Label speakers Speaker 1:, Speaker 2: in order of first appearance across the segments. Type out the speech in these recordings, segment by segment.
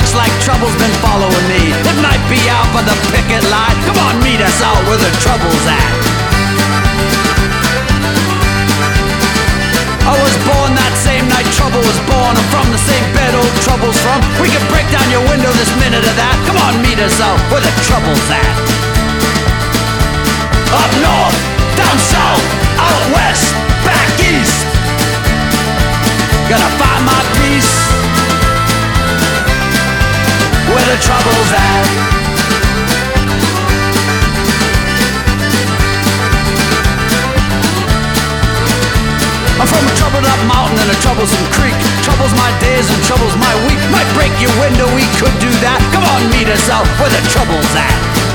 Speaker 1: looks like trouble's been following me. It might be out by the picket line. Come on, meet us out where the trouble's at. I was born that same night trouble was born. I'm from the same bed old trouble's from. We can break down your window this minute or that. Come on, meet us out where the trouble's at. Up north, down south, out west, back east. Gonna find my peace where the trouble's at. I'm from a troubled up mountain and a troublesome creek. Troubles my days and troubles my week. Might break your window, we could do that. Come on, meet us out where the trouble's at.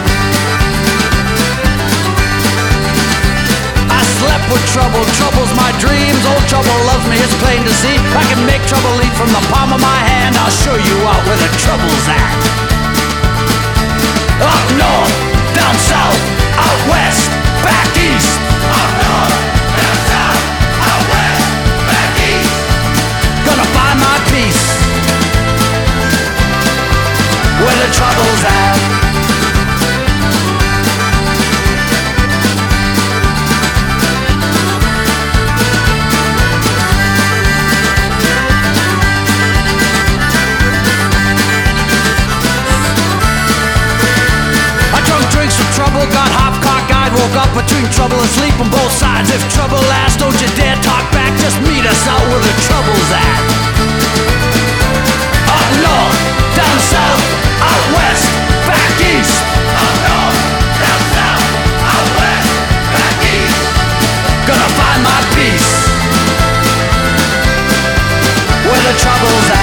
Speaker 1: I slept with trouble, trouble's my dreams. Old trouble loves me, it's plain to see. I can make trouble leap from the palm of my hand. I'll show you out where the trouble's at. Up north, down south, out west, back east. Up north, down south, out west, back east. Gonna find my peace where the trouble's at. Trouble, got half cockeyed, woke up between trouble and sleep on both sides. If trouble lasts, don't you dare talk back, just meet us out where the trouble's at. Up north, down south, out west, back east. Up north, down south, out west, back east. Gonna find my peace where the trouble's at.